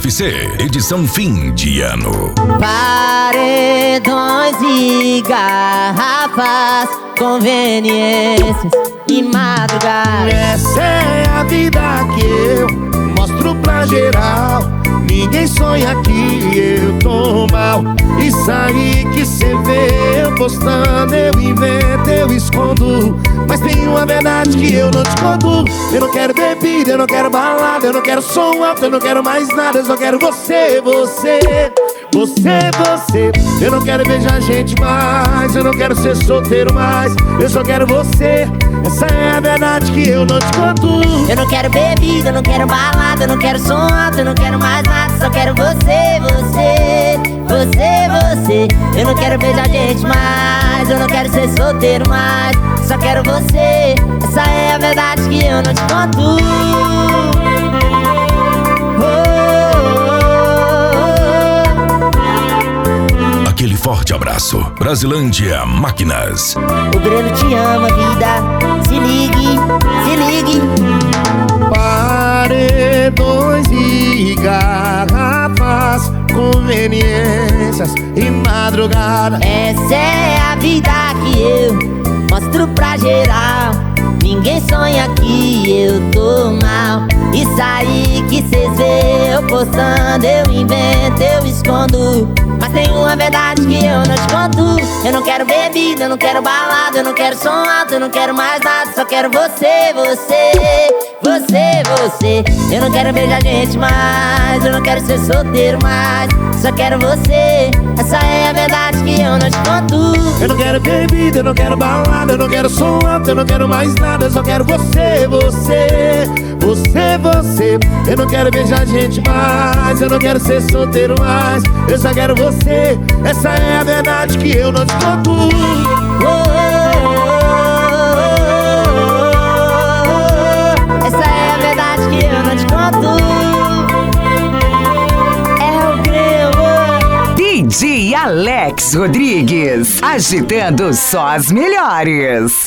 UFC, edição fim de ano. Paredões e garrafas, conveniências e madrugada. Essa é a vida que eu mostro pra geral. Ninguém sonha que eu tô mal. Isso aí que cê vê eu postando, eu invento, eu escondo. Mas tem uma verdade que eu não te conto. Eu não quero bebida, eu não quero balada, eu não quero som alto, eu não quero mais nada. Eu só quero você, você, você, você. Eu não quero beijar gente mais, eu não quero ser solteiro mais. Eu só quero você, essa é a verdade que eu não te conto. Eu não quero bebida, eu não quero balada, eu não quero som alto, eu não quero mais nada. Só quero você, você, você, você. Eu não quero beijar gente mais, eu não quero ser solteiro mais. Só quero você, essa é a verdade que eu não te conto. Aquele forte abraço. Brasilândia Máquinas. O Breno te ama, vida. Se ligue, se ligue. Paredões e garrafas, conveniências e madrugada. Essa é a vida que eu mostro pra geral. Ninguém sonha que eu tô mal. Isso aí que cês vê eu postando, eu invento, eu escondo. Mas tem uma verdade que eu não te conto. Eu não quero bebida, eu não quero balada, eu não quero som alto, eu não quero mais nada. Só quero você, você, você, você. Eu não quero beijar gente mais, eu não quero ser solteiro mais. Só quero você, essa é a verdade que eu não te conto. Eu não quero bebida, eu não quero balada, eu não quero som alto, eu não quero mais nada. Eu só quero você, você, você, você. Eu não quero beijar gente mais, eu não quero ser solteiro mais. Eu só quero você, essa é a verdade que eu não te conto. Essa é a verdade que eu não te conto. É o Grêmio. DJ Alex Rodrigues, agitando só as melhores.